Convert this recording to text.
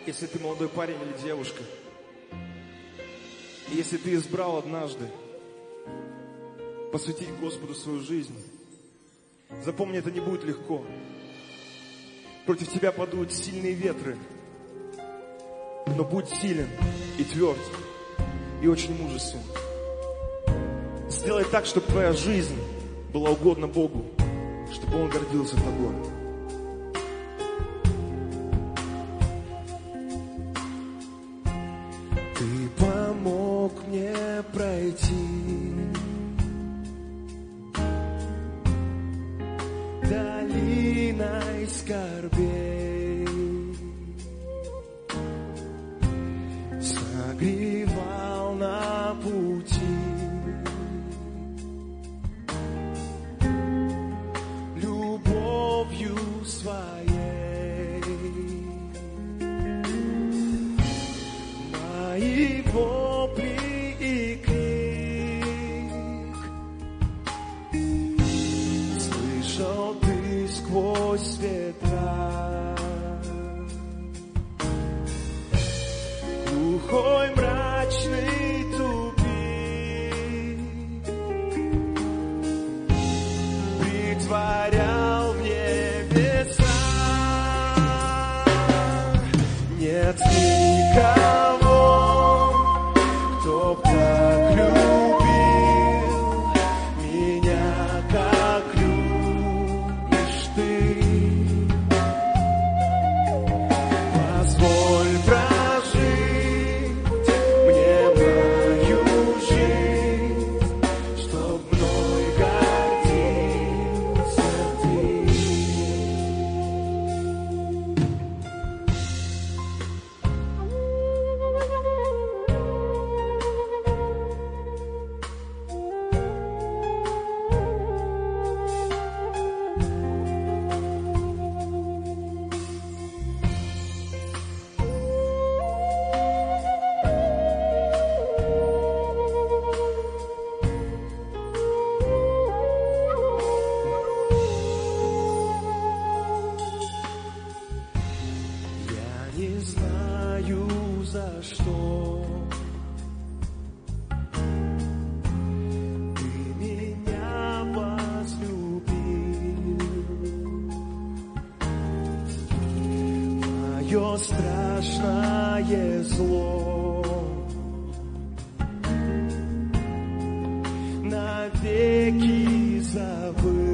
Если ты молодой парень или девушка, и если ты избрал однажды посвятить Господу свою жизнь, запомни, это не будет легко. Против тебя подуют сильные ветры, но будь силен и тверд, и очень мужествен. Сделай так, чтобы твоя жизнь была угодна Богу, чтобы Он гордился тобой. Ты помог мне пройти долиной скорбей, согревал на пути любовью своей. Мои вопли и крик слышал ты сквозь ветра. Глухой мрачный тупик притворял в небеса. Нет никого, кто б так любил меня, как любишь ты. Позволь прожить мне мою жизнь, чтоб мной гордился ты. Я не знаю, за что ты меня возлюбил. Мое страшное зло навеки забыл.